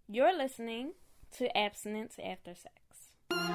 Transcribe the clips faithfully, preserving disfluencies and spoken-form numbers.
You're listening to Abstinence After Sex.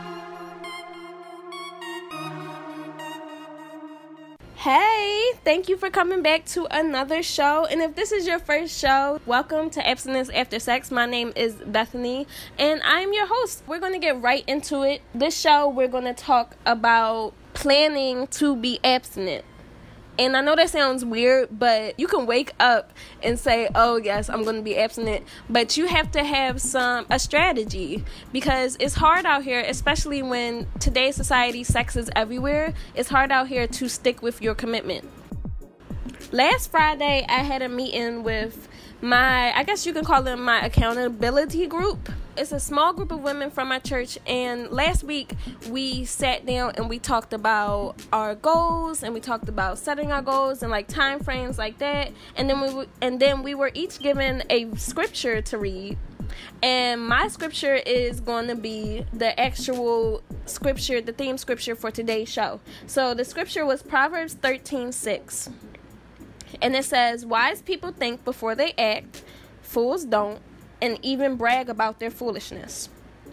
Hey, thank you for coming back to another show. And if this is your first show, welcome to Abstinence After Sex. My name is Bethany, and I'm your host. We're going to get right into it. This show, we're going to talk about planning to be abstinent. And I know that sounds weird, but you can wake up and say, oh, yes, I'm going to be abstinent. But you have to have some a strategy, because it's hard out here, especially when today's society, sex is everywhere. It's hard out here to stick with your commitment. Last Friday, I had a meeting with my, I guess you can call them my accountability group. It's a small group of women from my church, and last week we sat down and we talked about our goals, and we talked about setting our goals and like time frames like that. And then we w- and then we were each given a scripture to read. And my scripture is going to be the actual scripture, the theme scripture for today's show. So the scripture was Proverbs thirteen six. And it says, wise people think before they act, fools don't, and even brag about their foolishness.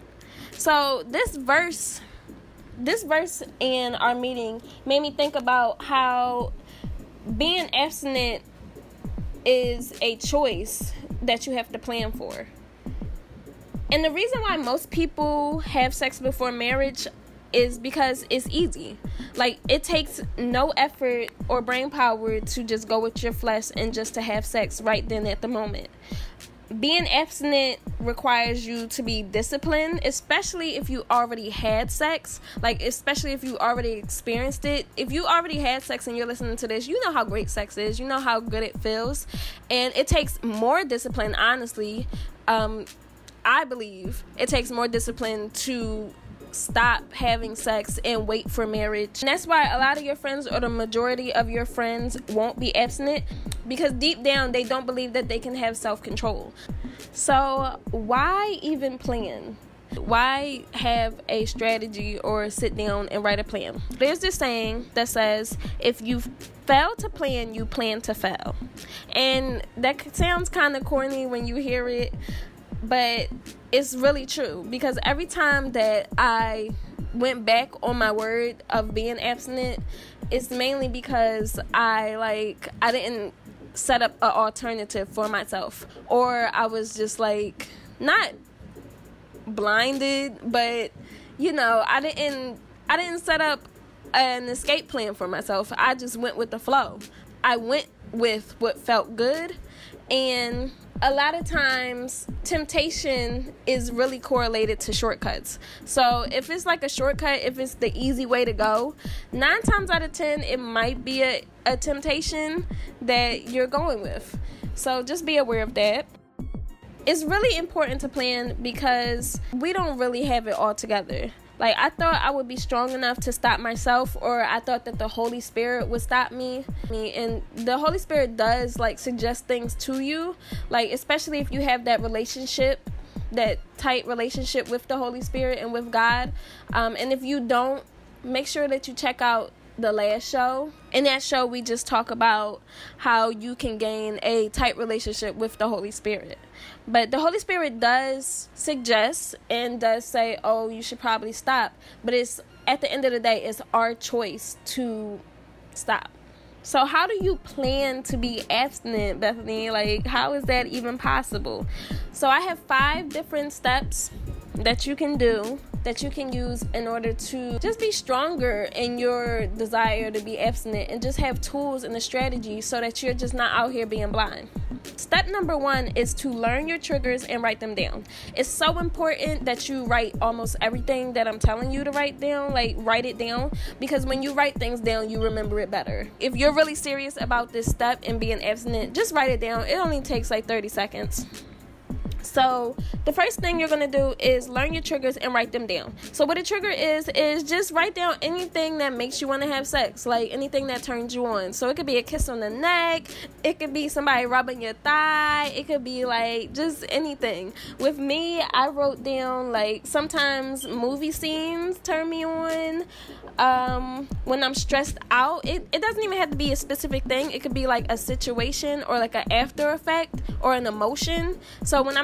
So this verse, this verse in our meeting made me think about how being abstinent is a choice that you have to plan for. And the reason why most people have sex before marriage is because it's easy. Like, it takes no effort or brain power to just go with your flesh and just to have sex right then at the moment. Being abstinent requires you to be disciplined, especially if you already had sex. Like, especially if you already experienced it. If you already had sex and you're listening to this, you know how great sex is. You know how good it feels. And it takes more discipline, honestly. Um, I believe it takes more discipline to stop having sex and wait for marriage. And that's why a lot of your friends, or the majority of your friends, won't be abstinent, because deep down they don't believe that they can have self-control. So why even plan? Why have a strategy or sit down and write a plan? There's this saying that says, if you fail to plan, you plan to fail. And that sounds kind of corny when you hear it, but it's really true, because every time that I went back on my word of being abstinent, it's mainly because I like I didn't set up an alternative for myself, or I was just like not blinded, but you know, I didn't I didn't set up an escape plan for myself. I just went with the flow. I went with what felt good. And a lot of times temptation is really correlated to shortcuts. So if it's like a shortcut, if it's the easy way to go, nine times out of ten, it might be a, a temptation that you're going with. So just be aware of that. It's really important to plan, because we don't really have it all together. Like, I thought I would be strong enough to stop myself, or I thought that the Holy Spirit would stop me. And the Holy Spirit does, like, suggest things to you. Like, especially if you have that relationship, that tight relationship with the Holy Spirit and with God. Um, and if you don't, make sure that you check out the last show. In that show, we just talk about how you can gain a tight relationship with the Holy Spirit. But the Holy Spirit does suggest and does say, oh, you should probably stop. But it's, at the end of the day, it's our choice to stop. So how do you plan to be abstinent, Bethany? Like, how is that even possible? So I have five different steps that you can do, that you can use in order to just be stronger in your desire to be abstinent, and just have tools and a strategy so that you're just not out here being blind. Step number one is to learn your triggers and write them down. It's so important that you write almost everything that I'm telling you to write down. Like, write it down, because when you write things down, you remember it better. If you're really serious about this step and being abstinent, just write it down. It only takes like thirty seconds. So the first thing you're going to do is learn your triggers and write them down. So what a trigger is, is just write down anything that makes you want to have sex, like anything that turns you on. So it could be a kiss on the neck, it could be somebody rubbing your thigh, it could be like just anything. With me, I wrote down like sometimes movie scenes turn me on. Um, when I'm stressed out, it, it doesn't even have to be a specific thing. It could be like a situation or like an after effect or an emotion. So when I'm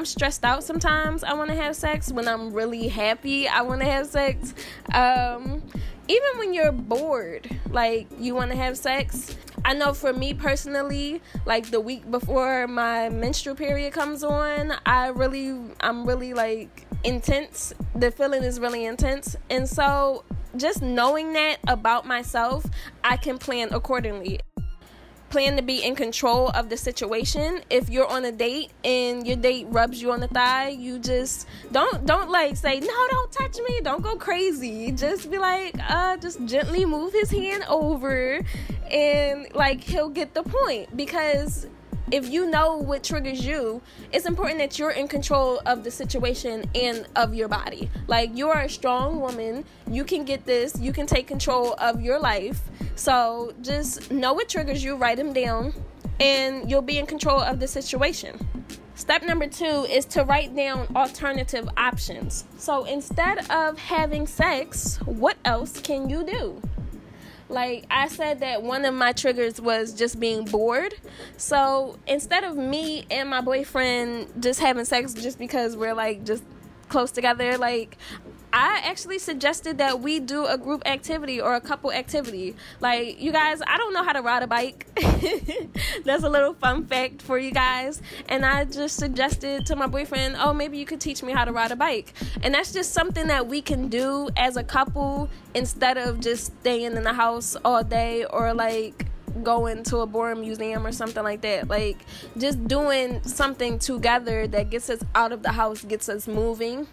I'm stressed out, sometimes I want to have sex. When I'm really happy, I want to have sex. Um, even when you're bored, like, you want to have sex. I know for me personally, like, the week before my menstrual period comes on, I really, I'm really, like, intense. The feeling is really intense. And so just knowing that about myself, I can plan accordingly. Plan to be in control of the situation. If you're on a date and your date rubs you on the thigh, you just don't don't like say, no, don't touch me, don't go crazy. Just be like, uh just gently move his hand over, and like, he'll get the point. Because if you know what triggers you, it's important that you're in control of the situation and of your body. Like, you are a strong woman. You can get this. You can take control of your life. So just know what triggers you, write them down, and you'll be in control of the situation. Step number two is to write down alternative options. So instead of having sex, what else can you do? Like I said, that one of my triggers was just being bored. So instead of me and my boyfriend just having sex just because we're like just close together, like, I actually suggested that we do a group activity or a couple activity. Like, you guys, I don't know how to ride a bike. That's a little fun fact for you guys. And I just suggested to my boyfriend, oh, maybe you could teach me how to ride a bike. And that's just something that we can do as a couple instead of just staying in the house all day, or like going to a boring museum or something like that. Like, just doing something together that gets us out of the house, gets us moving.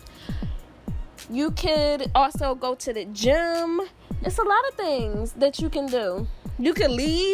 You could also go to the gym. It's a lot of things that you can do. You could leave.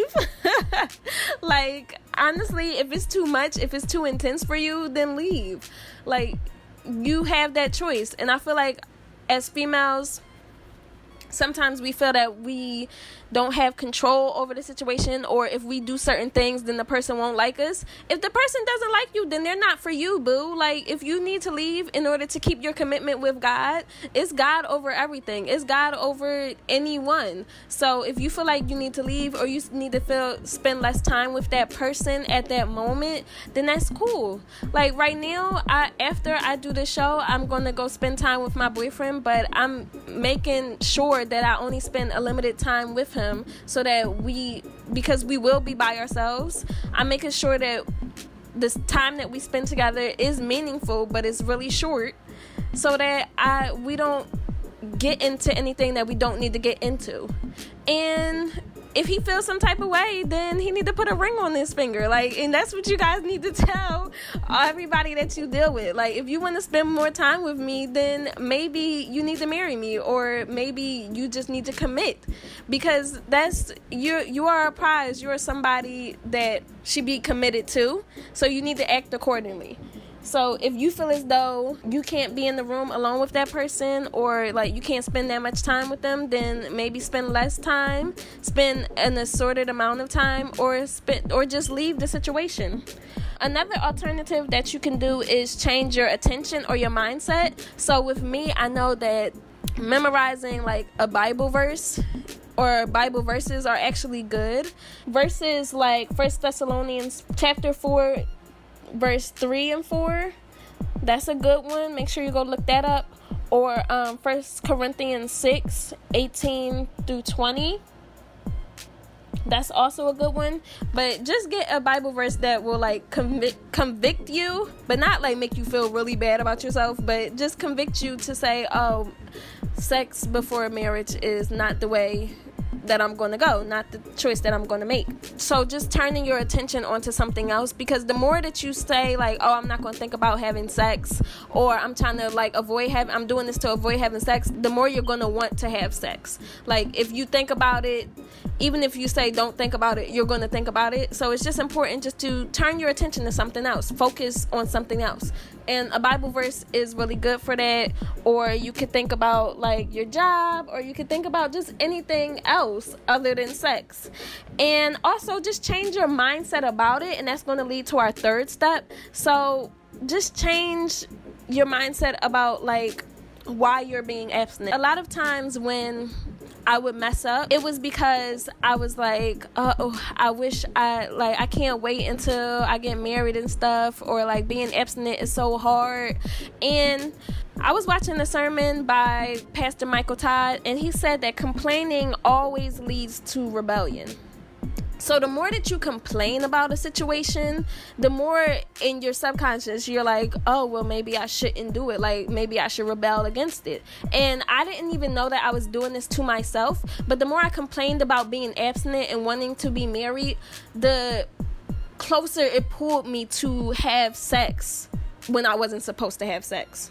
Like, honestly, if it's too much, if it's too intense for you, then leave. Like, you have that choice. And I feel like as females, sometimes we feel that we don't have control over the situation, or if we do certain things, then the person won't like us. If the person doesn't like you, then they're not for you, boo. Like, if you need to leave in order to keep your commitment with God, it's God over everything. It's God over anyone. So if you feel like you need to leave, or you need to feel spend less time with that person at that moment, then that's cool. Like, right now, I after I do the show, I'm gonna go spend time with my boyfriend, but I'm making sure that I only spend a limited time with him, so that we, because we will be by ourselves, I'm making sure that this time that we spend together is meaningful, but it's really short, so that I we don't get into anything that we don't need to get into. And if he feels some type of way, then he need to put a ring on his finger. Like, and that's what you guys need to tell everybody that you deal with. Like, if you want to spend more time with me, then maybe you need to marry me, or maybe you just need to commit, because that's you you are a prize. You're somebody that should be committed to, so you need to act accordingly. So if you feel as though you can't be in the room alone with that person, or like you can't spend that much time with them, then maybe spend less time, spend an assorted amount of time, or spend, or just leave the situation. Another alternative that you can do is change your attention or your mindset. So with me, I know that memorizing like a Bible verse or Bible verses are actually good. Verses like First Thessalonians chapter four, verse three and four, that's a good one. Make sure you go look that up. Or um, First Corinthians six, eighteen through twenty. That's also a good one. But just get a Bible verse that will like convict convict you, but not like make you feel really bad about yourself, but just convict you to say, oh, sex before marriage is not the way that I'm going to go, not the choice that I'm going to make. So just turning your attention onto something else, because the more that you say like, oh, I'm not going to think about having sex, or I'm trying to like avoid having, I'm doing this to avoid having sex, the more you're going to want to have sex. Like, if you think about it, even if you say don't think about it, you're going to think about it. So it's just important just to turn your attention to something else, focus on something else. And a Bible verse is really good for that. Or you could think about like your job, or you could think about just anything else other than sex. And also just change your mindset about it, and that's going to lead to our third step. So just change your mindset about like why you're being abstinent. A lot of times when I would mess up, it was because I was like, oh, I wish I, like, I can't wait until I get married and stuff, or like being abstinent is so hard. And I was watching a sermon by Pastor Michael Todd, and he said that complaining always leads to rebellion. So the more that you complain about a situation, the more in your subconscious you're like, oh, well, maybe I shouldn't do it. Like, maybe I should rebel against it. And I didn't even know that I was doing this to myself. But the more I complained about being abstinent and wanting to be married, the closer it pulled me to have sex when I wasn't supposed to have sex.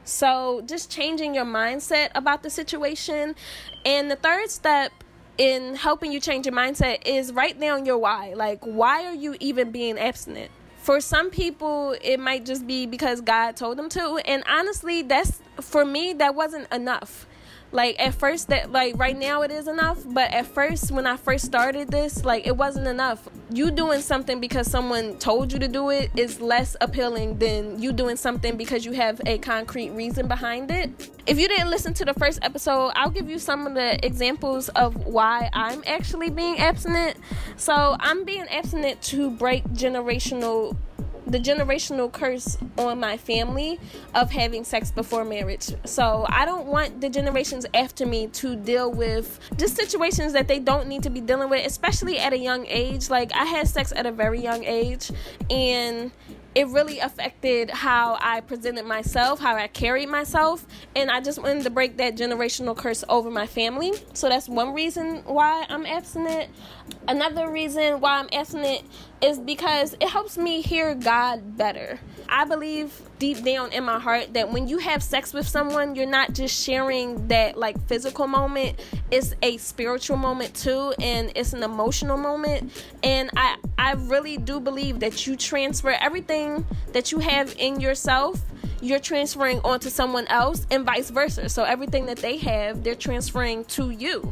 So just changing your mindset about the situation. And the third step in helping you change your mindset is write down your why. Like, why are you even being abstinent? For some people, it might just be because God told them to. And honestly, that's, for me, that wasn't enough. Like, at first, that, like, right now it is enough. But at first, when I first started this, like, it wasn't enough. You doing something because someone told you to do it is less appealing than you doing something because you have a concrete reason behind it. If you didn't listen to the first episode, I'll give you some of the examples of why I'm actually being abstinent. So, I'm being abstinent to break generational the generational curse on my family of having sex before marriage. So I don't want the generations after me to deal with just situations that they don't need to be dealing with, especially at a young age. Like, I had sex at a very young age, and it really affected how I presented myself, how I carried myself, and I just wanted to break that generational curse over my family. So that's one reason why I'm abstinent. Another reason why I'm abstinent is because it helps me hear God better. I believe deep down in my heart that when you have sex with someone, you're not just sharing that like physical moment. It's a spiritual moment too, and it's an emotional moment. And I, I really do believe that you transfer everything that you have in yourself, you're transferring onto someone else, and vice versa. So everything that they have, they're transferring to you.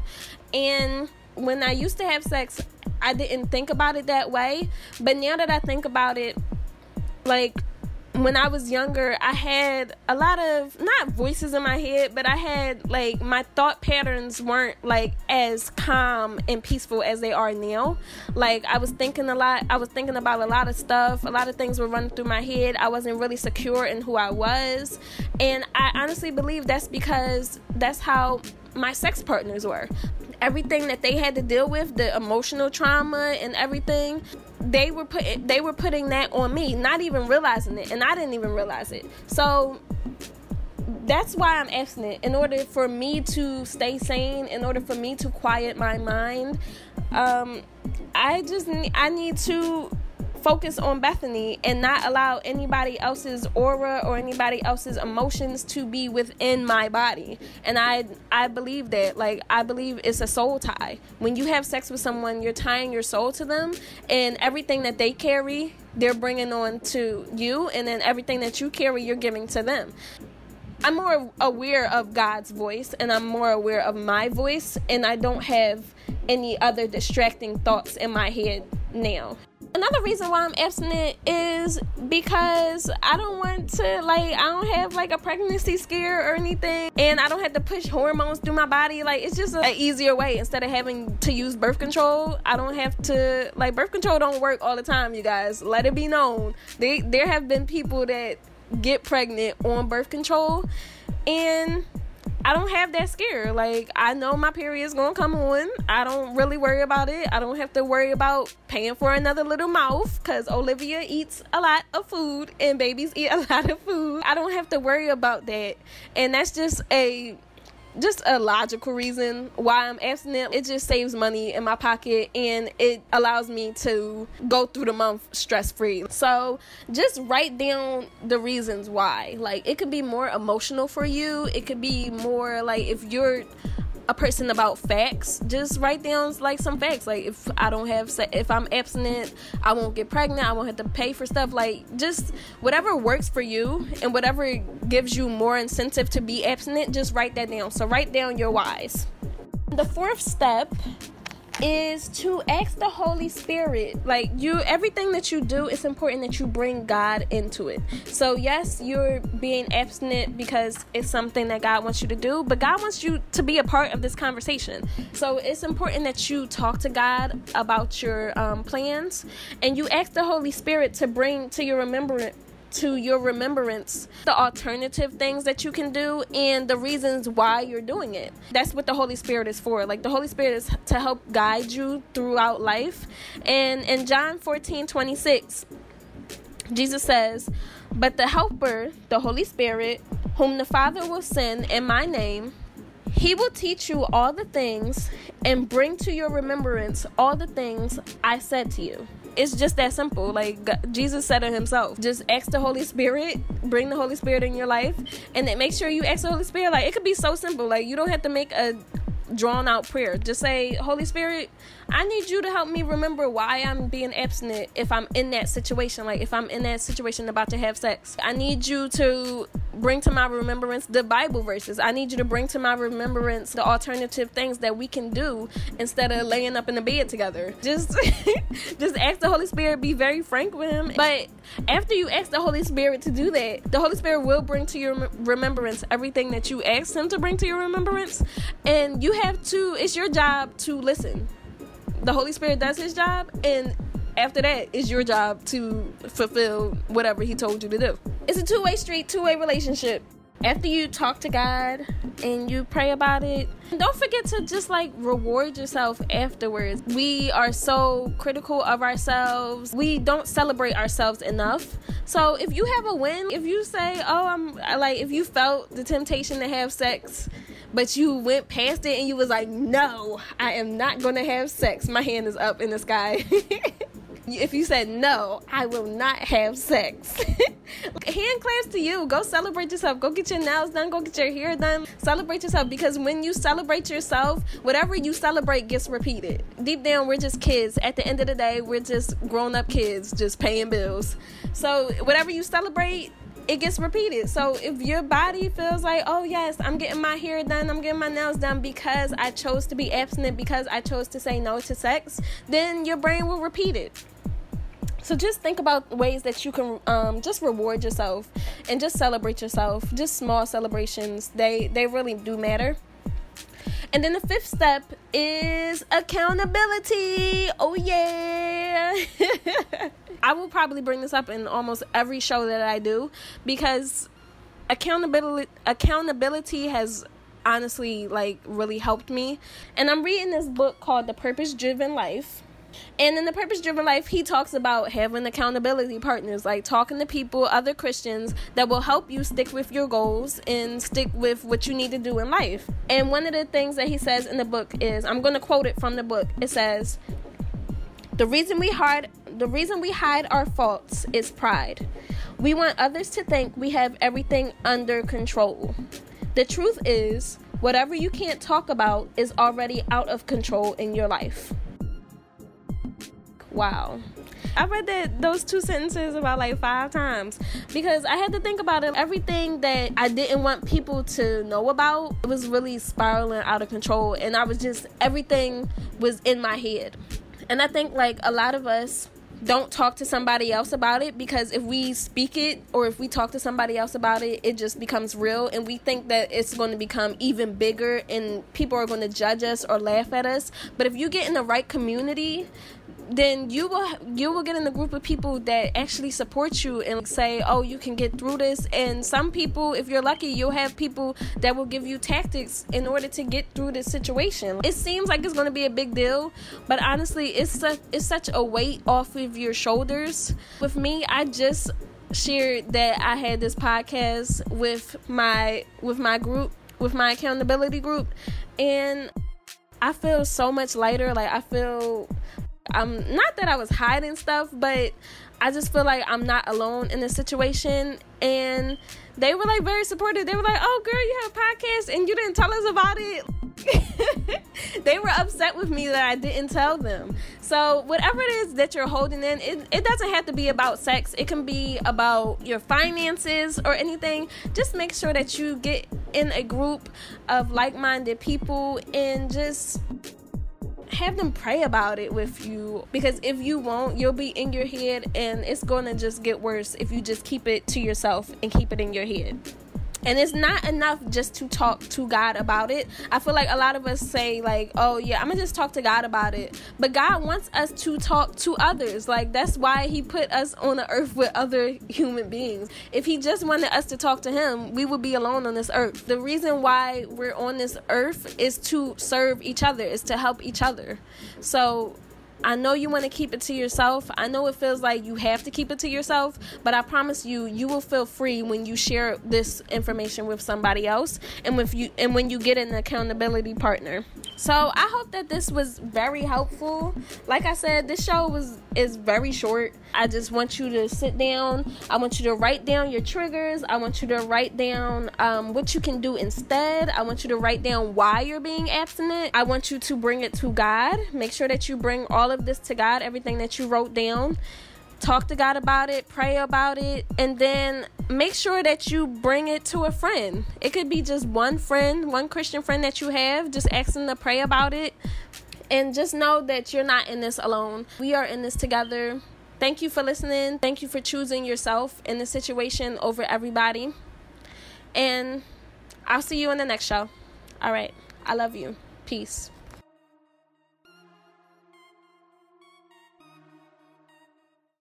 And when I used to have sex, I didn't think about it that way. But now that I think about it, like, when I was younger, I had a lot of, not voices in my head, but I had, like, my thought patterns weren't, like, as calm and peaceful as they are now. Like, I was thinking a lot, I was thinking about a lot of stuff, a lot of things were running through my head. I wasn't really secure in who I was, and I honestly believe that's because that's how my sex partners were. Everything that they had to deal with, the emotional trauma and everything, they were put they were putting that on me, not even realizing it, and I didn't even realize it. So that's why I'm abstinent. In order for me to stay sane, in order for me to quiet my mind, um, I just need, I need to focus on Bethany and not allow anybody else's aura or anybody else's emotions to be within my body. And I I believe that, like, I believe it's a soul tie. When you have sex with someone, you're tying your soul to them, and everything that they carry, they're bringing on to you, and then everything that you carry, you're giving to them. I'm more aware of God's voice, and I'm more aware of my voice, and I don't have any other distracting thoughts in my head now. Another reason why I'm abstinent is because I don't want to, like, I don't have, like, a pregnancy scare or anything, and I don't have to push hormones through my body. Like, it's just an easier way. Instead of having to use birth control, I don't have to, like, birth control don't work all the time, you guys. Let it be known. They, there have been people that get pregnant on birth control, and I don't have that scare. Like, I know my period's gonna come on. I don't really worry about it. I don't have to worry about paying for another little mouth, because Olivia eats a lot of food and babies eat a lot of food. I don't have to worry about that. And that's just a just a logical reason why I'm abstinent. It just saves money in my pocket, and it allows me to go through the month stress-free. So just write down the reasons why. Like, it could be more emotional for you. It could be more like, if you're a person about facts, just write down, like, some facts. Like, if I don't have se- if I'm abstinent, I won't get pregnant, I won't have to pay for stuff. Like, just whatever works for you and whatever gives you more incentive to be abstinent, just write that down. So write down your whys. The fourth step is to ask the Holy Spirit. Like, you, everything that you do, it's important that you bring God into it. So yes, you're being abstinent because it's something that God wants you to do, but God wants you to be a part of this conversation. So it's important that you talk to God about your um, plans, and you ask the Holy Spirit to bring to your remembrance to your remembrance the alternative things that you can do and the reasons why you're doing it. That's what the Holy Spirit is for. Like, the Holy Spirit is to help guide you throughout life. And in John fourteen twenty-six, Jesus says, "But the Helper, the Holy Spirit, whom the Father will send in my name, he will teach you all the things and bring to your remembrance all the things I said to you." It's just that simple. Like, God, Jesus said it himself. Just ask the Holy Spirit, bring the Holy Spirit in your life, and then make sure you ask the Holy Spirit. Like, it could be so simple. Like, you don't have to make a drawn out prayer. Just say, "Holy Spirit, I need you to help me remember why I'm being abstinent if I'm in that situation. Like, if I'm in that situation about to have sex. I need you to bring to my remembrance the Bible verses. I need you to bring to my remembrance the alternative things that we can do instead of laying up in the bed together." Just, just ask the Holy Spirit. Be very frank with him. But after you ask the Holy Spirit to do that, the Holy Spirit will bring to your remembrance everything that you asked him to bring to your remembrance. And you have to, it's your job to listen. The Holy Spirit does his job, and after that, it's your job to fulfill whatever he told you to do. It's a two-way street, two-way relationship. After you talk to God and you pray about it, don't forget to just like reward yourself afterwards. We are so critical of ourselves. We don't celebrate ourselves enough. So if you have a win, if you say, "Oh, I'm like," if you felt the temptation to have sex, but you went past it and you was like, "No, I am not going to have sex." My hand is up in the sky. If you said, "No, I will not have sex," hand claps to you. Go celebrate yourself. Go get your nails done. Go get your hair done. Celebrate yourself, because when you celebrate yourself, whatever you celebrate gets repeated. Deep down, we're just kids. At the end of the day, we're just grown-up kids just paying bills. So whatever you celebrate, it gets repeated. So if your body feels like, "Oh yes, I'm getting my hair done, I'm getting my nails done because I chose to be abstinent, because I chose to say no to sex," then your brain will repeat it. So just think about ways that you can um, just reward yourself and just celebrate yourself. Just small celebrations. They, they really do matter. And then the fifth step is accountability. Oh, yeah. I will probably bring this up in almost every show that I do, because accountability accountability has honestly like really helped me. And I'm reading this book called The Purpose Driven Life. And in The Purpose Driven Life, he talks about having accountability partners, like talking to people, other Christians, that will help you stick with your goals and stick with what you need to do in life. And one of the things that he says in the book is, I'm going to quote it from the book. It says, the reason we hide, the reason we hide our faults is pride. We want others to think we have everything under control. The truth is, whatever you can't talk about is already out of control in your life. Wow. I read that those two sentences about like five times because I had to think about it. Everything that I didn't want people to know about, it was really spiraling out of control, and I was just, everything was in my head. And I think like a lot of us don't talk to somebody else about it, because if we speak it or if we talk to somebody else about it, it just becomes real, and we think that it's going to become even bigger and people are going to judge us or laugh at us. But if you get in the right community, then you will you will get in a group of people that actually support you and say, oh, you can get through this. And some people, if you're lucky, you'll have people that will give you tactics in order to get through this situation. It seems like it's going to be a big deal, but honestly, it's such, it's such a weight off of your shoulders. With me, I just shared that I had this podcast with my with my group, with my accountability group, and I feel so much lighter. Like, I feel Um, not that I was hiding stuff, but I just feel like I'm not alone in this situation. And they were like very supportive. They were like, oh girl, you have a podcast and you didn't tell us about it. They were upset with me that I didn't tell them. So whatever it is that you're holding in, it, it doesn't have to be about sex. It can be about your finances or anything. Just make sure that you get in a group of like-minded people and just have them pray about it with you, because if you won't, you'll be in your head, and it's going to just get worse if you just keep it to yourself and keep it in your head. And it's not enough just to talk to God about it. I feel like a lot of us say, like, oh, yeah, I'm going to just talk to God about it. But God wants us to talk to others. Like, that's why he put us on the earth with other human beings. If he just wanted us to talk to him, we would be alone on this earth. The reason why we're on this earth is to serve each other, is to help each other. So I know you want to keep it to yourself. I know it feels like you have to keep it to yourself, but I promise you, you will feel free when you share this information with somebody else, and with you, and when you get an accountability partner. So I hope that this was very helpful. Like I said, this show was is very short. I just want you to sit down. I want you to write down your triggers. I want you to write down um, what you can do instead. I want you to write down why you're being abstinent. I want you to bring it to God. Make sure that you bring all of this to God, everything that you wrote down. Talk to God about it, pray about it, and then make sure that you bring it to a friend. It could be just one friend, one Christian friend that you have. Just ask them to pray about it. And just know that you're not in this alone. We are in this together. Thank you for listening. Thank you for choosing yourself in this situation over everybody. And I'll see you in the next show. All right. I love you. Peace.